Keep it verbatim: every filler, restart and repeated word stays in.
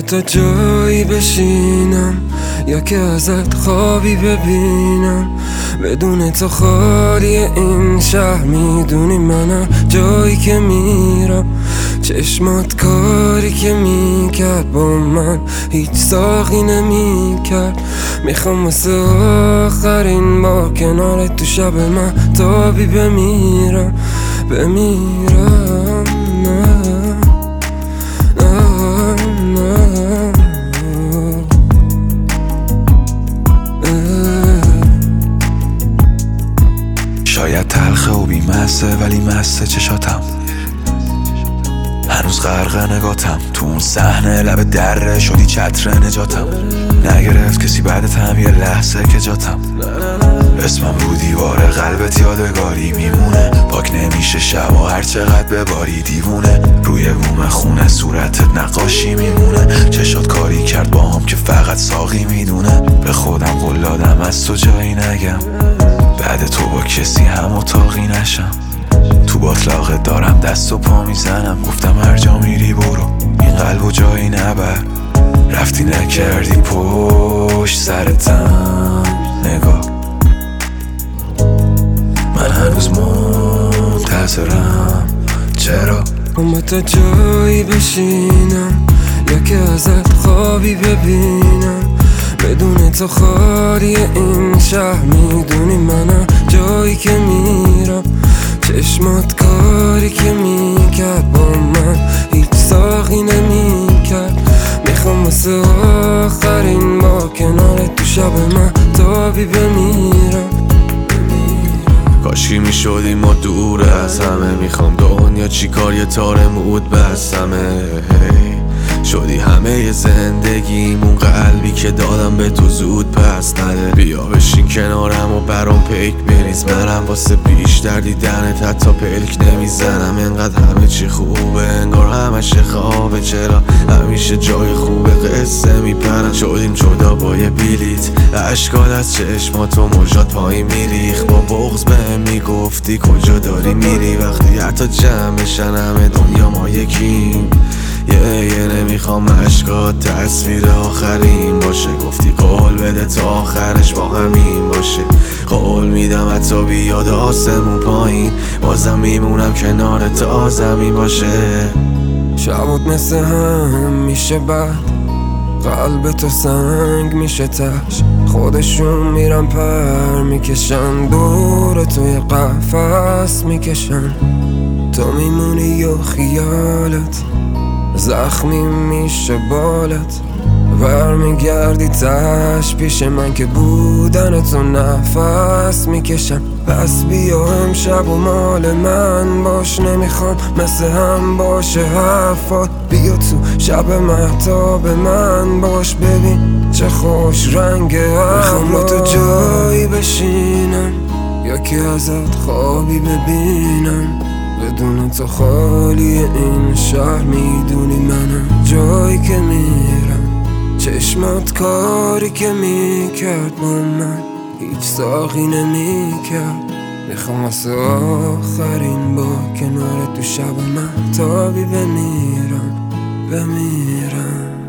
تا جایی بشینم یا که ازت خوابی ببینم، بدون تو خالی این شهر. میدونی منم جایی که میرم، چشمات کاری که میکرد با من هیچ ساقی نمیکرد. میخوام واسه آخرین بار کنارت تو شب من تابی بمیرم بمیرم. نه شاید تلخه و بیمسته ولی مسته چشاتم، هنوز غرق نگاتم تو اون صحنه لب دره شدی چتر نجاتم. نگرفت کسی بعدت هم یه لحظه که جاتم، اسمم رو دیوار قلبت یادگاری میمونه. پاک نمیشه شب و هر چقدر بباری دیوونه، روی بوم خونه صورتت نقاشی میمونه. چشات کاری کرد با هم که فقط ساقی میدونه. به خودم قول دادم از تو جایی نگم، بعد تو با کسی هم اتاقی نشم. تو باطلاقت دارم دست و پا میزنم، گفتم هر جا میری برو این قلبو جایی نبر. رفتی نکردی پشت سرتم نگاه، من هنوز منتظرم. چرا؟ با تا جایی بشینم یا که ازت خوابی ببینم، بدون تو خالی این شهر. میدونی منم جایی که میرم، چشمات کاری که میکرد با من هیچ ساقی نمیکرد. میخوام واسه آخرین بار کنارت تو شب من تابی بمیرم. کاشکی میشدیم ما دور از همه، میخوام دنیا چی کار یه تار مود بستمه. شدی همه زندگیم، اون قلبی که دادم به تو زود پس نده. بیا بشین کنارم و برام پیک بریز، منم واسه بیشتر دیدنت حتی پلک نمیزنم. انقدر همه چی خوبه انگار همش خوابه، چرا همیشه جای خوبه قصه میپرن. شدیم جدا با یه بیلیت، اشکال از چشماتو موجات پایین میریخ. با بغض بهم میگفتی کجا داری میری، وقتی حتی جمع بشن همه دنیا ما یکیم. یه یه نمیخوام اشکات تصویر آخرین باشه، گفتی قول بده تا آخرش با همین باشه. قول میدم حتی بیاد آسمون پایین، بازم میمونم کنار تا زمین باشه. شبات مثل هم میشه بعد قلب تو سنگ میشه تش، خودشون میرن پر میکشن دور توی قفس میکشن. تو میمونی یا خیالت زخمی میشه بالت، برمیگردی تش پیش من که بودن تو نفس میکشم. پس بیا امشب و مال من باش، نمیخوام مثل هم باشه حرفات. بیا تو شب مهتاب من باش، ببین چه خوش رنگ ابرات. میخوام تو جایی بشینم یا که ازت خوابی ببینم، بدون تو خالی این شهر. میدونی منم جایی که میرم، چشمات کاری که میکرد با من هیچ ساقی نمیکرد. میخوام واسه آخرین با کنار تو شب من تابی بمیرم بمیرم.